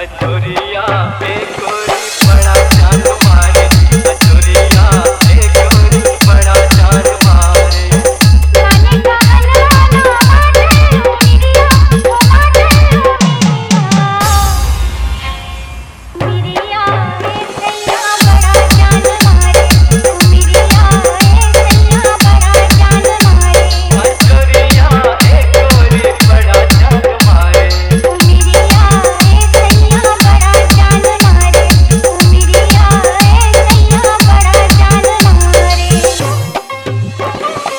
अजोरिया एक गोरी बड़ा जान मारे, अजोरिया एक गोरी बड़ा जान मारे। लाने का अनवाना माने मिरिया ओ माने मिरिया ए सैया बड़ा जान मारे, मिरिया ए सैया बड़ा जान मारे। अजोरिया एक गोरी बड़ा जान मारे, मिरिया ए सैया बड़ा जान मारे, मिरिया ए सैया बड़ा जान मारे।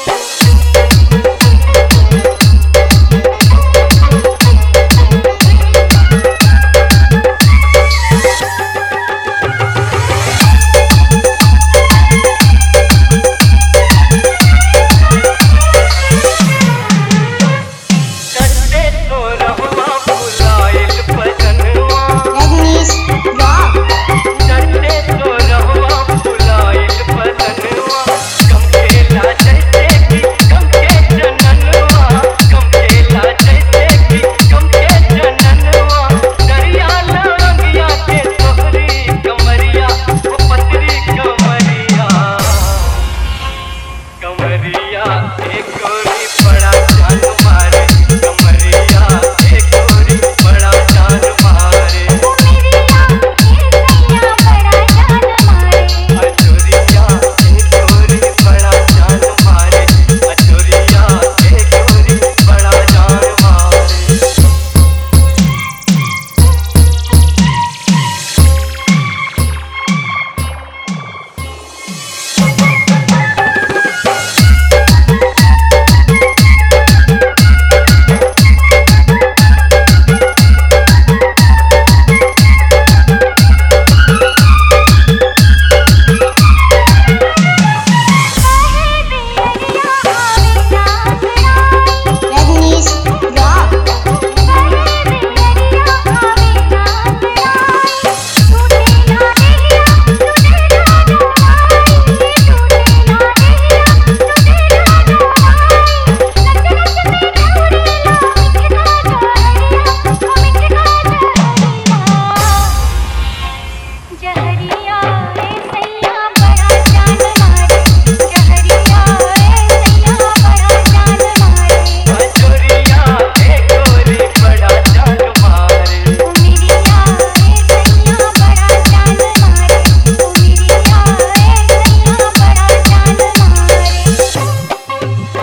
चढ़ते तो रहवा फुलाइल बदनवा, रजनीश रॉक चढ़ते तो रहवा फुलाइल बदनवा। कम खेला जैसे कि कम के जननवा, कम खेला जैसे कि कम के जननवा। दरिया लौंगिया के तोहरी कमरिया, वो पतरी कमरिया, कमरिया एक गोरी बड़ा जान मारे, कमरिया एक गोरी बड़ा जान मारे। मिरिया ए सैया बड़ा जान मारे। अजोरिया एक गोरी बड़ा जान मारे, अजोरिया एक गोरी बड़ा जान मारे। रजनीश रॉक जहरिया ए सैया बड़ा जान मारे, जहरिया ए सैया बड़ा जान मारे। अजोरिया एक गोरी बड़ा जान मारे, मिरिया ए सैया बड़ा जान मारे, मिरिया ए सैया बड़ा जान मारे।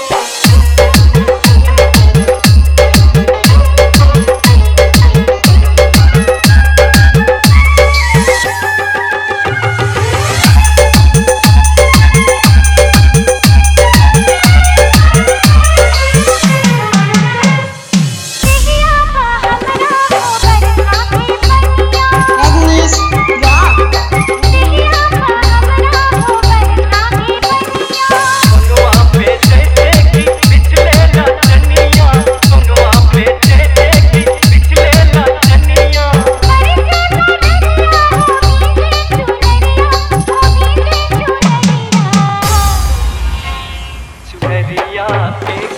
देहिया बा हमरा हो बरखा के पनिया। रजनीश रॉक देहिया बा हमरा हो बरखा के पनिया। सुनवा पे जैसे कि पिछले लचनिया, सुनवा पे जैसे कि पिछले लचनिया। मरे से चुनरिया होगी से चुनरिया, होगी से चुनरिया। चुनरिया एक